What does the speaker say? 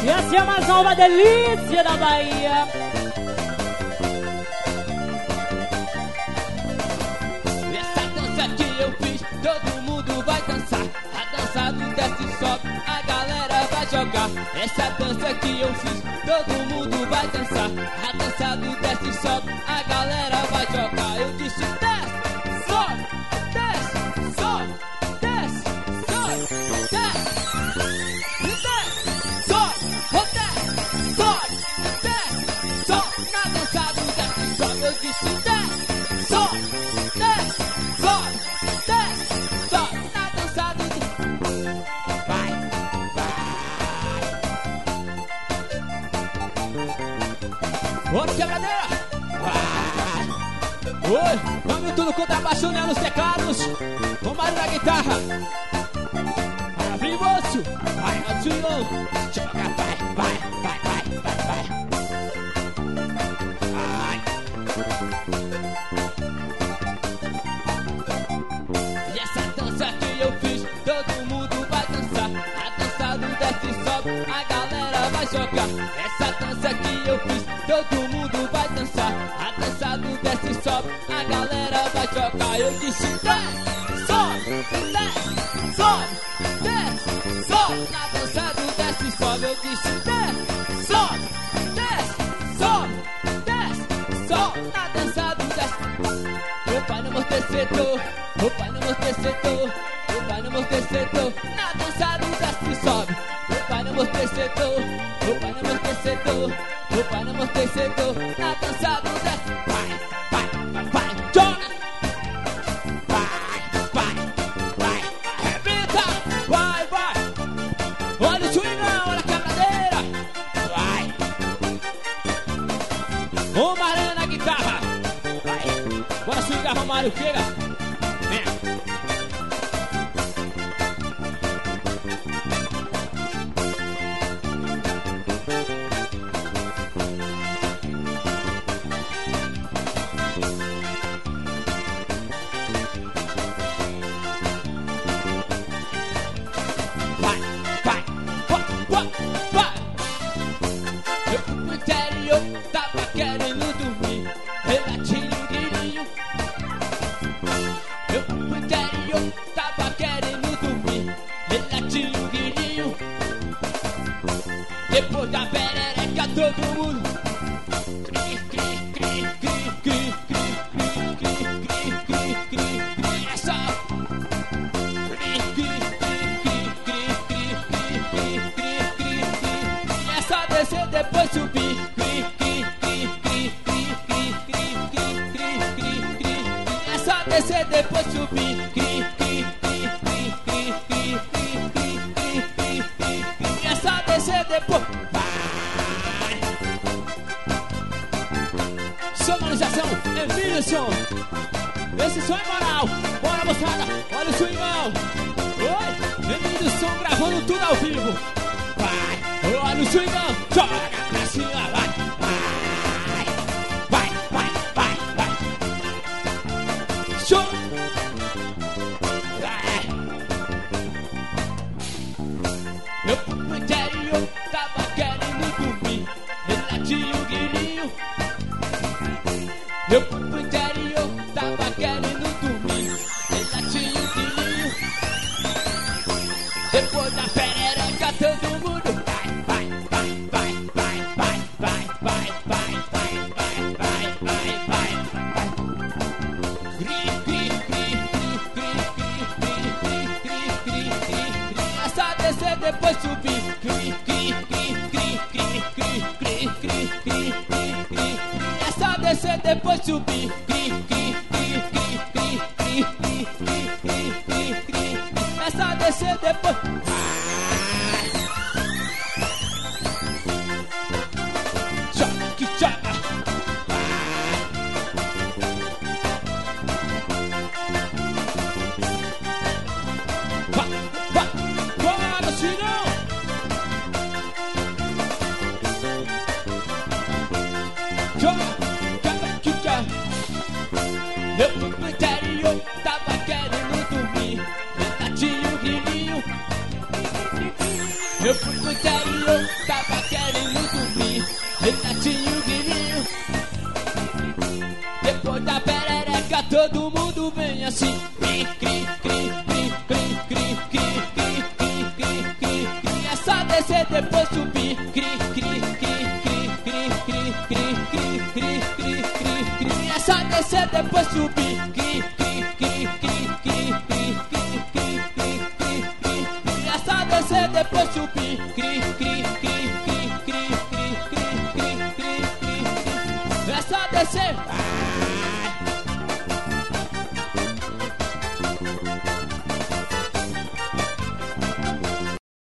E assim é mais uma delícia da Bahia. Essa dança que eu fiz, todo mundo vai dançar. A dança do desce e sobe, a galera vai jogar. Essa dança que eu fiz, todo mundo vai dançar. A dança do desce e sobe, a galera vai jogar. Eu disse desce, sobe, desce, sobe, desce, sobe, desce, desce, sobe, desce, sobe, desce, sobe. Na dança do desce e sobe, eu disse desce, sobe, desce, sobe, desce, sobe. Na dança do vai, vai. Ô, quebradeira! Oi, vamos tudo contrabaixo, né, nos teclados. O Mário na guitarra. Vai, moço! Vai, Alcinho! Joga, vai. E essa dança que eu fiz, todo mundo vai dançar. A dança do desce e sobe, a galera vai jogar. Essa dança que eu fiz, todo mundo vai dançar. A dança do desce e sobe, a galera vai jogar. Eu disse desce, sobe, desce, sobe, desce, sobe. Na dança do desce e sobe, eu disse desce, sobe, desce, sobe, desce, sobe. Na dança do desce. Meu pai no amortecedor, meu pai no amortecedor, meu pai no amortecedor. Na dança do desce e sobe. Meu pai no amortecedor, meu pai no amortecedor, meu pai no amortecedor. Na dança do desce. Vai, joga. Vai, arrebenta. Vai. Olha o swingão, olha a quebradeira. Vai. Ô Marana na guitarra. Vai. Bora swingar, Romário, chega. Vem. Vai. Eu fui pro interior, tava querendo dormir. Relatinho, guirinho. Eu fui pro interior, tava querendo dormir. Relatinho, guirinho. Depois da perereca, todo mundo é só é só descer, depois subir. É só descer, depois subir. É só descer, depois. Sonorização, Emílio. Esse som é moral. Bora, moçada, olha o swingão. Oi, Emílio Som gravando tudo ao vivo. Vai, olha o swingão. Joga pra cima, vai. Show. Eu fui pro interior, tava querendo dormir. Relatinho, guirinho. Eu fui pro interior, tava querendo dormir. Relatinho, guirinho. Depois da perereca, todo mundo vai. É só descer, depois subir. É só descer, depois subir. É só descer, depois. Joga. Vai. Bora, Cirão. Joga. Eu fui pro interior, tava querendo dormir. Relatinho, guirinho. Eu fui pro interior, tava todo mundo vem assim. Cri, cri, cri, cri, cri, cri, cri, cri, cri, cri, cri, cri. É só descer depois subir. Cri, cri, cri, cri, cri, cri, cri, cri, cri, cri, cri, cri. É só descer depois subir. Cri, cri, cri, cri, cri, cri, cri, cri, cri, cri, cri. É só descer depois subir. Cri, cri, cri, cri, cri, cri, cri, cri, cri, cri. É só descer.